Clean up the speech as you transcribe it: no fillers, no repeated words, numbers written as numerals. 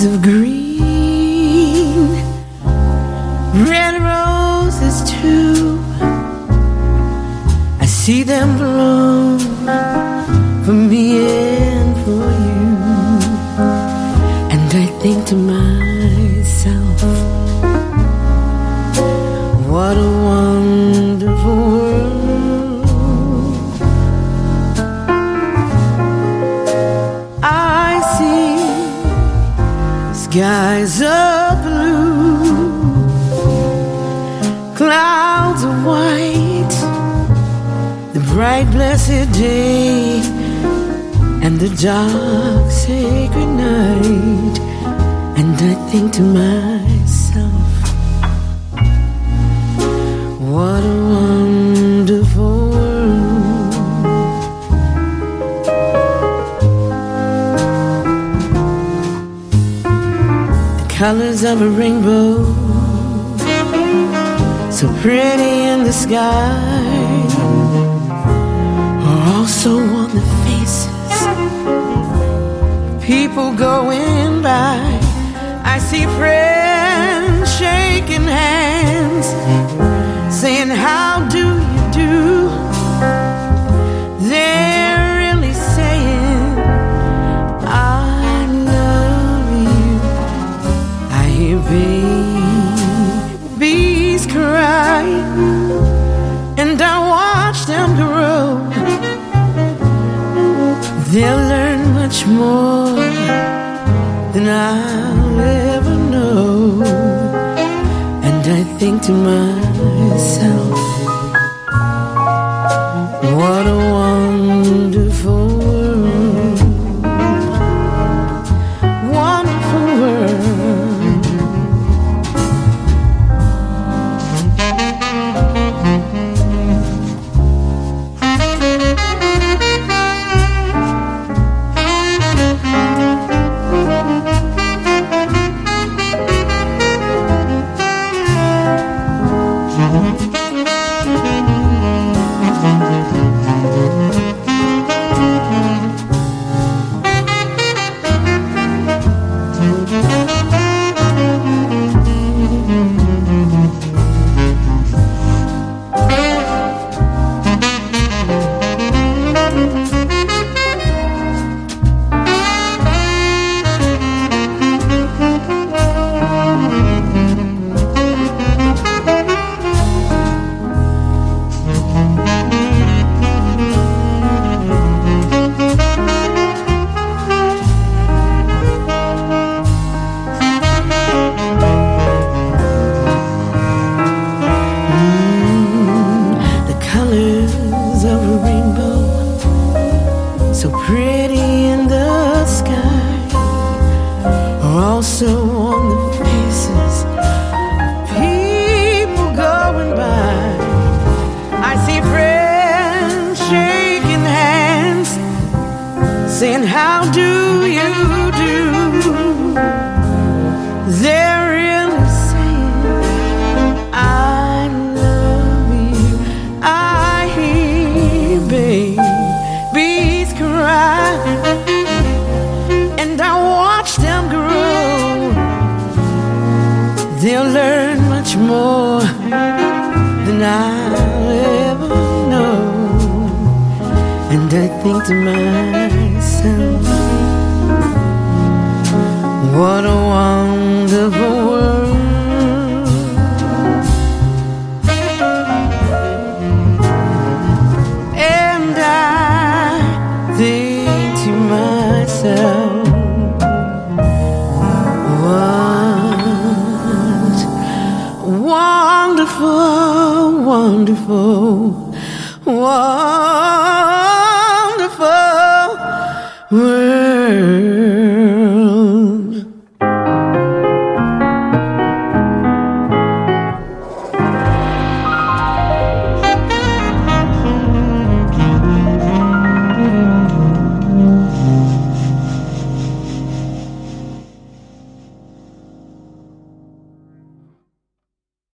of green, red roses too. I see them bloom for me and for you, and I think to myself, what a wonderful world. I see skies of blue, clouds of white, the bright blessed day and the dark sacred night, and I think to myself, what a wonderful world. The colors of a rainbow, so pretty in the sky, are also on the faces of people going by. I see friends shaking hands, saying how do you do. They're really saying I love you. I hear babies cry, and I watch them grow. They'll learn much more than I'll ever know, and I think to myself, what a wonderful world, wonderful world. Saying how do you do. They're really saying I love you. I hear babies cry, and I watch them grow. They'll learn much more than I'll ever know, and I think to myself, what a